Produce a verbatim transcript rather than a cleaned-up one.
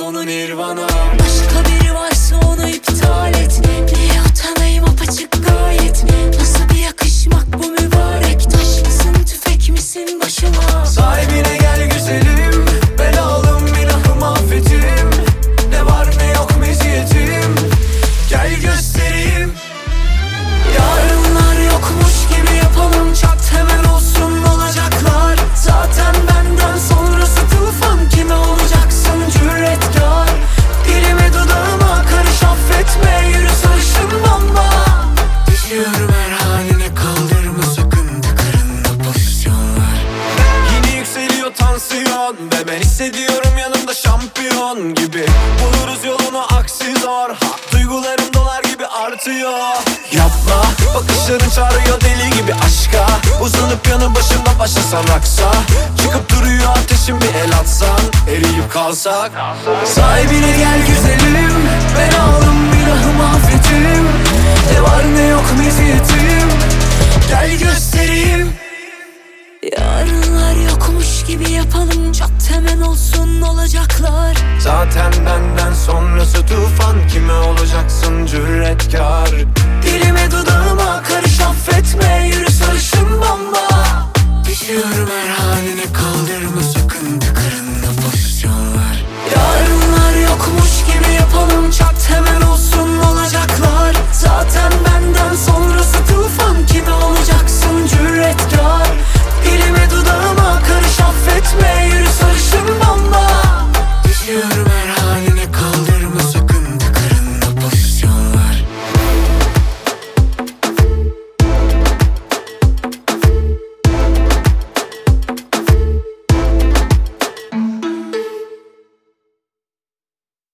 sonu nirvana. Başka biri varsa onu iptal et. Niye utanayım apaçık gayet. Nasıl bir yakışmak bu mübarek. Taş mısın tüfek misin başıma? Sahibine gel güzelim, belalım günahım affetim. Ne var ne yok meziyetim, gel göstereyim. Yarınlar yokmuş gibi yapalım, çat hemen olsun olacaklar. Zaten benden sonrası tufan, kime olacaksın cüretkar? Dilime dudağıma karış affetme, yürü sarışın bomba. Düşüyorum her haline, kaldırma sakın, tıkırında pozisyonlar. Yine yükseliyor tansiyon ve ben hissediyorum yanımda şampiyon gibi. Buluruz yolunu aksi zor, ha, duygularım dolar gibi artıyor. Yapma, bakışların çağırıyor deli gibi aşka. Uzanıp yanı başımda başlasan raksa. Çıkıp duruyor ateşim, bir el atsan, eriyip kalsak. Sahibine gel güzelim, ben aldım günahımı affetim. Ne var ne yok meziyetim, gel göstereyim. Yarınlar yokmuş gibi yapalım, çat hemen olsun olacaklar. Zaten benden sonrası tufan.